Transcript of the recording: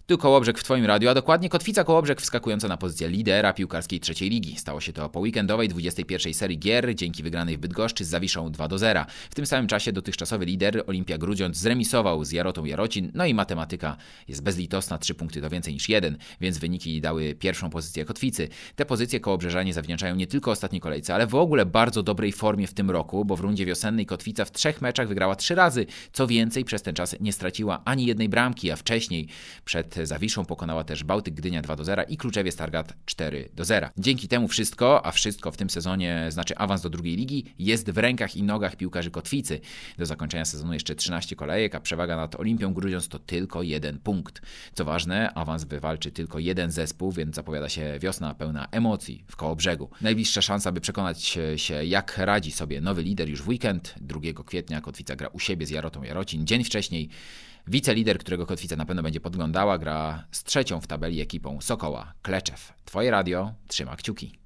Tu Kołobrzeg w Twoim radiu, a dokładnie Kotwica Kołobrzeg wskakująca na pozycję lidera piłkarskiej trzeciej ligi. Stało się to po weekendowej 21. serii gier dzięki wygranej w Bydgoszczy z Zawiszą 2-0. W tym samym czasie dotychczasowy lider Olimpia Grudziądz zremisował z Jarotą Jarocin, no i matematyka jest bezlitosna, 3 punkty to więcej niż 1, więc wyniki dały pierwszą pozycję Kotwicy. Te pozycje kołobrzeżanie zawdzięczają nie tylko ostatniej kolejce, ale w ogóle bardzo dobrej formie w tym roku, bo w rundzie wiosennej Kotwica w 3 meczach wygrała 3 razy. Co więcej, przez ten czas nie straciła ani jednej bramki, a wcześniej przed Zawiszą pokonała też Bałtyk Gdynia 2-0 i Kluczewie Stargard 4-0. Dzięki temu wszystko, a wszystko w tym sezonie znaczy awans do drugiej ligi, jest w rękach i nogach piłkarzy Kotwicy. Do zakończenia sezonu jeszcze 13 kolejek, a przewaga nad Olimpią Grudziądz to tylko 1 punkt. Co ważne, awans wywalczy tylko jeden zespół, więc zapowiada się wiosna pełna emocji w Kołobrzegu. Najbliższa szansa, by przekonać się, jak radzi sobie nowy lider już w weekend. 2 kwietnia Kotwica gra u siebie z Jarotą Jarocin. Dzień wcześniej wicelider, którego Kotwica na pewno będzie podglądała, gra z trzecią w tabeli ekipą Sokoła Kleczew. Twoje radio trzyma kciuki.